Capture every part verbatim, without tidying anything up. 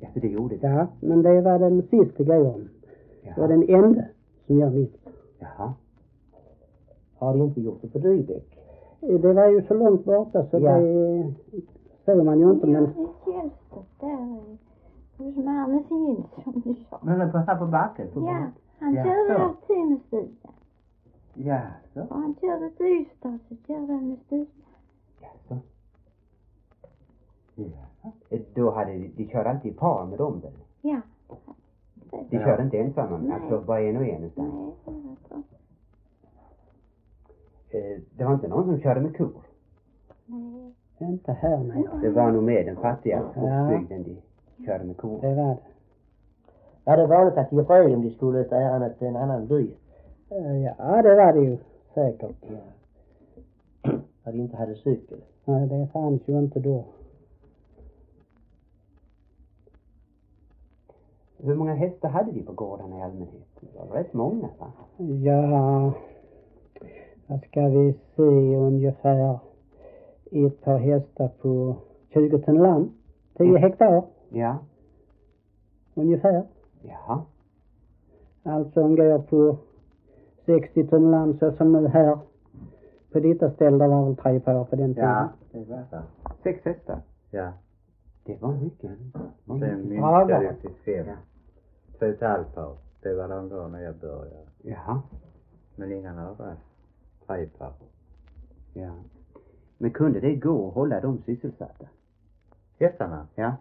så det gjorde det? Ja, men det var den sista gången. Jaha. Och den enda som jag minns. Jaha. Har de inte gjort det på Dybeck? Det var ju så långt borta så Ja. det såg man ju inte. Ja, Men det känns det där hos Marnes Jensson du sa. Men på, här på backen? På Ja, han Ja, körde så. alltid med Stina. Ja, så. Och han körde till Ystad så körde han med Stina. Ja, så. Ja. Då hade de, de körde alltid i par med dem väl? Ja. De Det. körde inte ensamma, Nej. alltså bara en och en utan. Nej, det var så. Eh, det var inte någon som körde med kor. Nej. inte här, nej. Det var nog med den fattiga Ja. skogsbygden de körde med kor. Det var det. Var det vanligt att de fröj om de skulle ta äran till en annan by? Eh, Ja, det var det ju säkert. När de inte hade cykel? Nej, det fanns ju inte då. Hur många hästar hade de på gårdarna i allmänhet? Det var rätt många, va? Ja, vad ska vi se, ungefär ett par hästar på tjugo ton land. tio hektar Ja. ungefär. Jaha. Alltså om går på sextio ton land så som nu här. På detta ställe var väl tre par på den tiden. Ja, det var det. Sex hästar. Ja. Det var mycket. Det var Sen mycket. minskade det till fem. Ja. Två och ett halvt par. Det var de då när jag började. Jaha. Men inga några. Tre par. Ja. Men kunde det gå att hålla dem sysselsatta? Hästarna? Ja.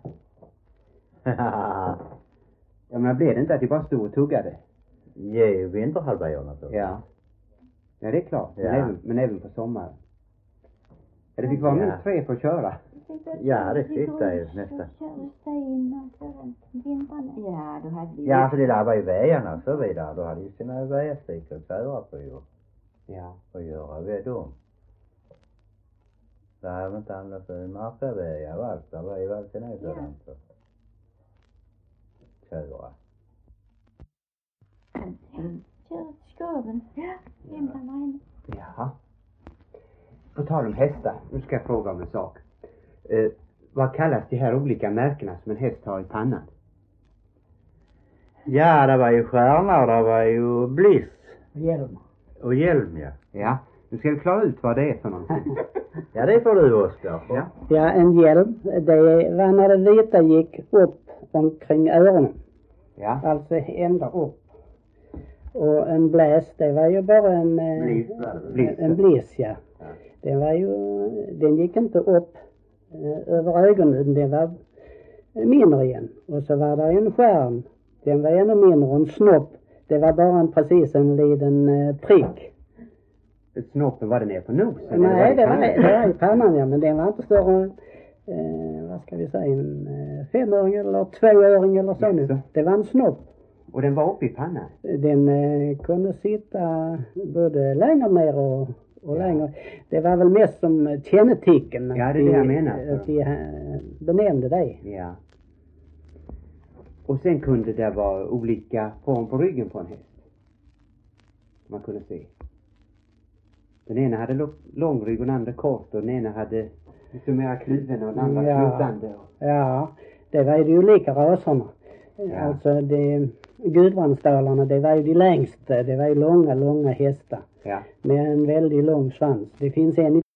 Ja, men blev det inte att de bara stod och tuggade? Ge vinterhalvåren så. Ja. Ja, det är klart. Men, Ja. även, men även på sommaren. Ja, det fick vara Ja. minst tre för att köra. Ja, det fick det ju nästan. Körde Stina och körde vintrarna. Ja, då hade vi. Ja, för det där var ju vägarna och så vidare. Då hade ju sina vägstickor att köra på ju. Ja. Och göra ved dem. Det här var inte annars en markavägar och allt. Det var ju alltid något sådant. så. Köra. Körde till Skåven. Ja, hämtade mig. Jaha. På tal om hästar, nu ska jag fråga om en sak. Eh, vad kallas de här olika märkena som en häst har i pannan? Ja, det var ju stjärna och det var ju bliss. Hjälm. Och hjälm, ja. Ja, nu ska vi klara ut vad det är för någonting. Ja, det får du, Oskar. Ja. Ja, en hjälm, det var när det vita gick upp omkring öronen. Ja. Alltså ända upp. Och en bläs, det var ju bara en eh, Bliss var det väl? Bliss. en bliss, ja. Ja. Den var ju, den gick inte upp eh, över ögonen, den var mindre igen. Och så var det ju en skärm, den var ännu mindre, en snopp. Det var bara en, precis en liten eh, prick. Snoppen, var det ner på nosen? Nej, det eller var, var det i det pannan? var i pannan, ja, men den var inte större, eh, vad ska vi säga, en eh, femöring eller tvåöring eller så nu. Jaså. Det var en snopp. Och den var uppe i pannan? Den eh, kunde sitta både längre ner och, och Ja. längre. Det var väl mest som kännetecken. Ja, att det är det jag de- menar. Att de eh, benämnde det. Ja. Och sen kunde det vara olika form på ryggen på en häst. Man kunde se. Den ena hade lo- lång rygg och den andra kort. Och den ena hade lite mera kluven och den andra Ja. slutande. Ja, det var ju de olika raserna. Ja. Alltså de gudbrandsstålarna, det var ju de längsta. Det var ju långa, långa hästar. Ja. Med en väldigt lång svans. Det finns en i